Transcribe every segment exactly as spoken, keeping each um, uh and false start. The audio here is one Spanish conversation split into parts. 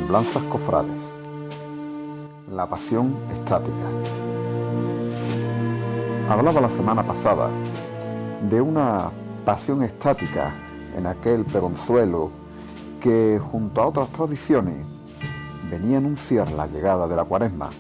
Semblanzas cofrades. La pasión estática. Hablaba la semana pasada de una pasión estática en aquel pregonzuelo que, junto a otras tradiciones, venía a anunciar la llegada de la Cuaresma.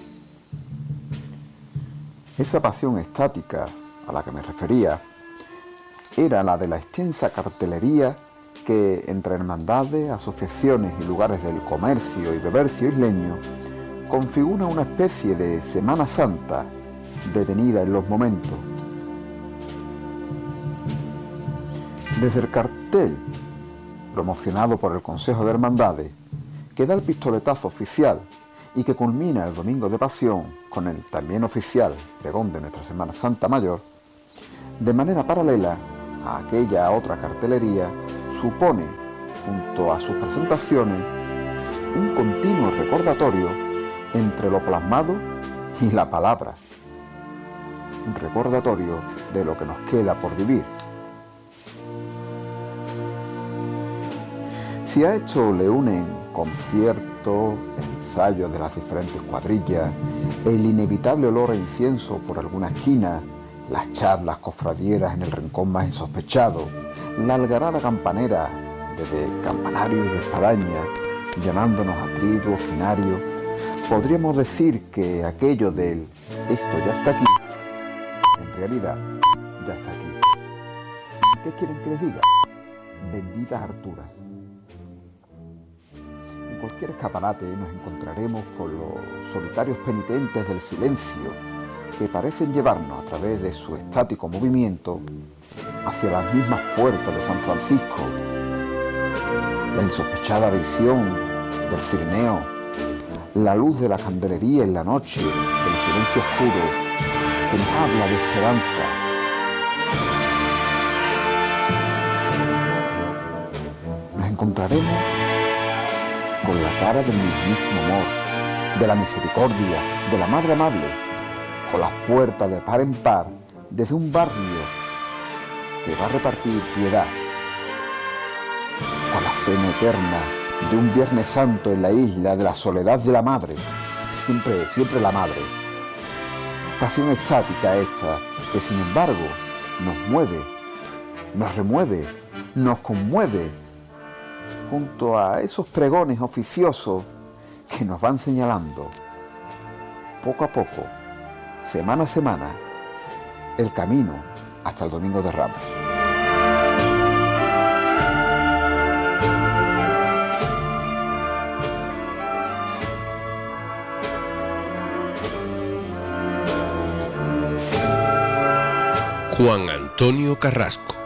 Esa pasión estática a la que me refería era la de la extensa cartelería que entre hermandades, asociaciones y lugares del comercio y bebercio isleño configura una especie de Semana Santa detenida en los momentos. Desde el cartel promocionado por el Consejo de Hermandades, que da el pistoletazo oficial y que culmina el Domingo de Pasión con el también oficial pregón de nuestra Semana Santa Mayor, de manera paralela a aquella otra cartelería, supone, junto a sus presentaciones, un continuo recordatorio entre lo plasmado y la palabra. Un recordatorio de lo que nos queda por vivir. Si a esto le unen conciertos, ensayos de las diferentes cuadrillas, el inevitable olor a incienso por alguna esquina, las charlas cofradieras en el rincón más insospechado, la algarada campanera desde campanario y espadaña, llamándonos a triduo, quinario, podríamos decir que aquello del esto ya está aquí, en realidad ya está aquí. ¿Qué quieren que les diga? Benditas Arturas. En cualquier escaparate nos encontraremos con los solitarios penitentes del silencio que parecen llevarnos a través de su estático movimiento hacia las mismas puertas de San Francisco. La insospechada visión del Cirineo, la luz de la candelería en la noche, del silencio oscuro, que nos habla de esperanza. Nos encontraremos con la cara del mismísimo amor, de la misericordia, de la Madre Amable, con las puertas de par en par desde un barrio que va a repartir piedad, con la cena eterna de un Viernes Santo en la isla de la soledad de la Madre, siempre, siempre la Madre. Pasión estática esta, que sin embargo nos mueve, nos remueve, nos conmueve, junto a esos pregones oficiosos que nos van señalando, poco a poco, semana a semana, el camino hasta el Domingo de Ramos. Juan Antonio Carrasco.